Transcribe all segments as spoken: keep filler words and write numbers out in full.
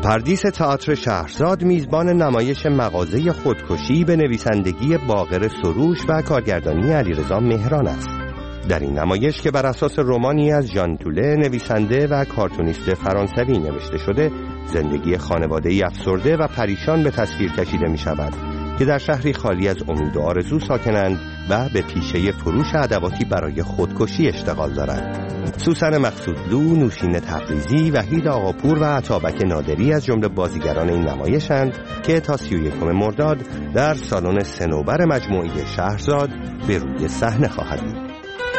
پردیس تئاتر شهرزاد میزبان نمایش مغازه خودکشی به نویسندگی باقر سروش و کارگردانی علیرضا مهران است. در این نمایش که بر اساس رمانی از ژان توله نویسنده و کارتونیست فرانسوی نوشته شده، زندگی خانواده‌ای افسرده و پریشان به تصویر کشیده می شود که در شهری خالی از امید و آرزو ساکنند و به پیشه فروش ادواتی برای خودکشی اشتغال دارند. سوسن مقصودلو، نوشین تبریزی، وحید آقاپور و عطابک نادری از جمله بازیگران این نمایشند که تا سی و یکم مرداد در سالن صنوبر مجموعه شهرزاد به روی صحنه خواهد بود.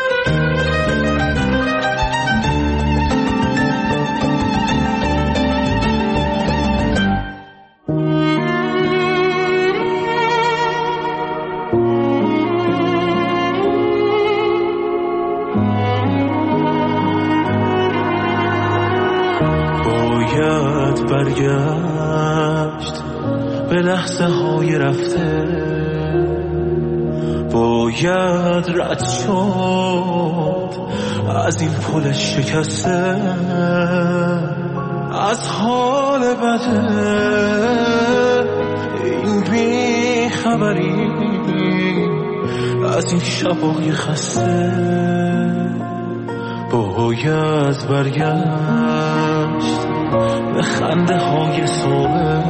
برگشت به لحظه های رفته، باید رد شد از این پل شکسته، از حال بده این بی خبری، از این شبای خسته، باید برگشت به خنده های صبح،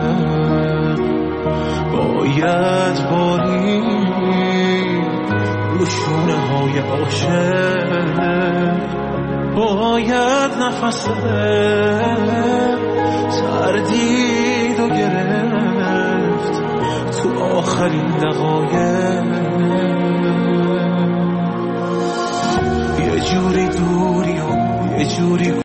باید بارید رو شونه های عاشق، باید نفس تردید و گرفت تو آخرین دقایق، یه جوری دوری و یه جوری